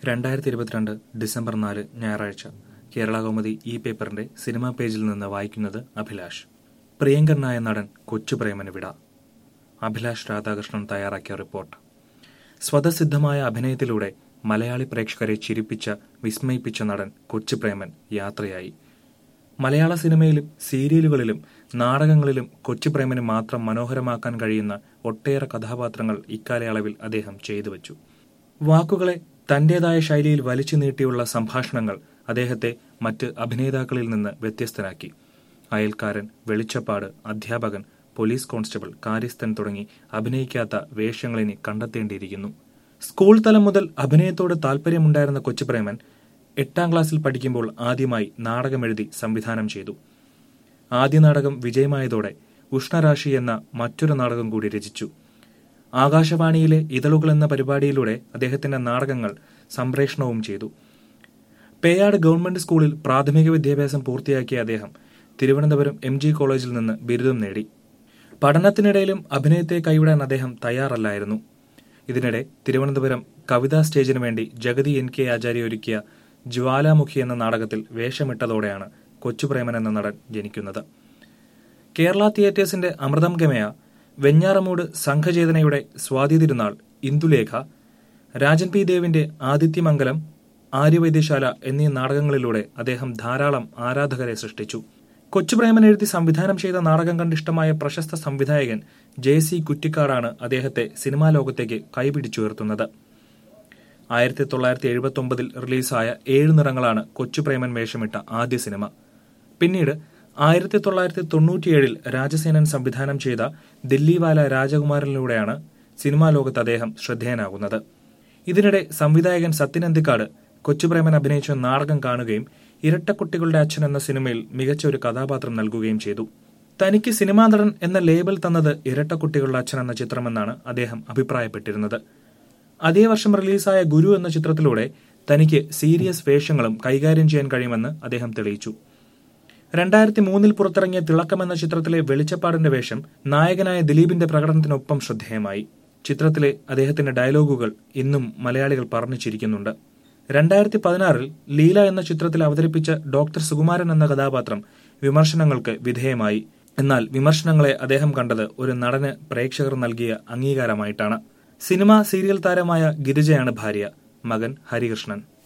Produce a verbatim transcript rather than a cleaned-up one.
രണ്ടായിരത്തി ഇരുപത്തിരണ്ട് ഡിസംബർ നാല് ഞായറാഴ്ച കേരളകൗമുദി ഈ പേപ്പറിന്റെ സിനിമാ പേജിൽ നിന്ന് വായിക്കുന്നത് അഭിലാഷ്. പ്രിയങ്കരനായ നടൻ കൊച്ചുപ്രേമന് വിട. അഭിലാഷ് രാധാകൃഷ്ണൻ തയ്യാറാക്കിയ റിപ്പോർട്ട്. സ്വതസിദ്ധമായ അഭിനയത്തിലൂടെ മലയാളി പ്രേക്ഷകരെ ചിരിപ്പിച്ച വിസ്മയിപ്പിച്ച നടൻ കൊച്ചുപ്രേമൻ യാത്രയായി. മലയാള സിനിമയിലും സീരിയലുകളിലും നാടകങ്ങളിലും കൊച്ചുപ്രേമന് മാത്രം മനോഹരമാക്കാൻ കഴിയുന്ന ഒട്ടേറെ കഥാപാത്രങ്ങൾ ഇക്കാലയളവിൽ അദ്ദേഹം ചെയ്തുവച്ചു. വാക്കുകളെ തന്റേതായ ശൈലിയിൽ വലിച്ചു നീട്ടിയുള്ള സംഭാഷണങ്ങൾ അദ്ദേഹത്തെ മറ്റ് അഭിനേതാക്കളിൽ നിന്ന് വ്യത്യസ്തനാക്കി. അയൽക്കാരൻ, വെളിച്ചപ്പാട്, അധ്യാപകൻ, പോലീസ് കോൺസ്റ്റബിൾ, കാര്യസ്ഥൻ തുടങ്ങി അഭിനയിക്കാത്ത വേഷങ്ങളിനി കണ്ടെത്തേണ്ടിയിരിക്കുന്നു. സ്കൂൾ തലം മുതൽ അഭിനയത്തോട് താല്പര്യമുണ്ടായിരുന്ന കൊച്ചുപ്രേമൻ എട്ടാം ക്ലാസ്സിൽ പഠിക്കുമ്പോൾ ആദ്യമായി നാടകമെഴുതി സംവിധാനം ചെയ്തു. ആദ്യ നാടകം വിജയമായതോടെ ഉഷ്ണരാശി എന്ന മറ്റൊരു നാടകം കൂടി രചിച്ചു. ആകാശവാണിയിലെ ഇതളുകൾ എന്ന പരിപാടിയിലൂടെ അദ്ദേഹത്തിന്റെ നാടകങ്ങൾ സംപ്രേഷണവും ചെയ്തു. പേയാട് ഗവൺമെന്റ് സ്കൂളിൽ പ്രാഥമിക വിദ്യാഭ്യാസം പൂർത്തിയാക്കിയ അദ്ദേഹം തിരുവനന്തപുരം എം ജി കോളേജിൽ നിന്ന് ബിരുദം നേടി. പഠനത്തിനിടയിലും അഭിനയത്തെ കൈവിടാൻ അദ്ദേഹം തയ്യാറല്ലായിരുന്നു. ഇതിനിടെ തിരുവനന്തപുരം കവിതാ സ്റ്റേജിനു വേണ്ടി ജഗതി എൻ കെ ആചാര്യ ഒരുക്കിയ ജ്വാലാമുഖി എന്ന നാടകത്തിൽ വേഷമിട്ടതോടെയാണ് കൊച്ചുപ്രേമൻ എന്ന നടൻ ജനിക്കുന്നത്. കേരള തിയേറ്റേഴ്സിന്റെ അമൃതം ഗമയ, വെഞ്ഞാറമൂട് സംഘചേതനയുടെ സ്വാതി തിരുനാൾ, ഇന്ദുലേഖ, രാജൻ പി ദേവിന്റെ ആദിത്യമംഗലം, ആര്യവൈദ്യശാല എന്നീ നാടകങ്ങളിലൂടെ അദ്ദേഹം ധാരാളം ആരാധകരെ സൃഷ്ടിച്ചു. കൊച്ചുപ്രേമൻ എഴുതി സംവിധാനം ചെയ്ത നാടകം കണ്ടിഷ്ടമായ പ്രശസ്ത സംവിധായകൻ ജെ സി കുറ്റിക്കാടാണ് അദ്ദേഹത്തെ സിനിമാ ലോകത്തേക്ക് കൈപിടിച്ചുയർത്തുന്നത്. ആയിരത്തി തൊള്ളായിരത്തി എഴുപത്തി ഒമ്പതിൽ റിലീസായ ഏഴ് നിറങ്ങളാണ് കൊച്ചുപ്രേമൻ വേഷമിട്ട ആദ്യ സിനിമ. പിന്നീട് ആയിരത്തി തൊള്ളായിരത്തി തൊണ്ണൂറ്റിയേഴിൽ രാജസേനൻ സംവിധാനം ചെയ്ത ദില്ലിവാല രാജകുമാരനിലൂടെയാണ് സിനിമാ ലോകത്ത് അദ്ദേഹം ശ്രദ്ധേയനാകുന്നത്. ഇതിനിടെ സംവിധായകൻ സത്യൻ അന്തിക്കാട് കൊച്ചുപ്രേമൻ അഭിനയിച്ച നാടകം കാണുകയും ഇരട്ടക്കുട്ടികളുടെ അച്ഛൻ എന്ന സിനിമയിൽ മികച്ച ഒരു കഥാപാത്രം നൽകുകയും ചെയ്തു. തനിക്ക് സിനിമാ നടൻ എന്ന ലേബൽ തന്നത് ഇരട്ടക്കുട്ടികളുടെ അച്ഛൻ എന്ന ചിത്രമെന്നാണ് അദ്ദേഹം അഭിപ്രായപ്പെട്ടിരുന്നത്. അതേ വർഷം റിലീസായ ഗുരു എന്ന ചിത്രത്തിലൂടെ തനിക്ക് സീരിയസ് വേഷങ്ങളും കൈകാര്യം ചെയ്യാൻ കഴിയുമെന്ന് അദ്ദേഹം തെളിയിച്ചു. രണ്ടായിരത്തി മൂന്നിൽ പുറത്തിറങ്ങിയ തിളക്കം എന്ന ചിത്രത്തിലെ വെളിച്ചപ്പാടിന്റെ വേഷം നായകനായ ദിലീപിന്റെ പ്രകടനത്തിനൊപ്പം ശ്രദ്ധേയമായി. ചിത്രത്തിലെ അദ്ദേഹത്തിന്റെ ഡയലോഗുകൾ ഇന്നും മലയാളികൾ പറഞ്ഞു ചിരിക്കുന്നുണ്ട്. രണ്ടായിരത്തി പതിനാറിൽ ലീല എന്ന ചിത്രത്തിൽ അവതരിപ്പിച്ച ഡോക്ടർ സുകുമാരൻ എന്ന കഥാപാത്രം വിമർശനങ്ങൾക്ക് വിധേയമായി. എന്നാൽ വിമർശനങ്ങളെ അദ്ദേഹം കണ്ടത് ഒരു നടന് പ്രേക്ഷകർ നൽകിയ അംഗീകാരമായിട്ടാണ്. സിനിമ, സീരിയൽ താരമായ ഗിരിജയാണ് ഭാര്യ. മകൻ ഹരികൃഷ്ണൻ.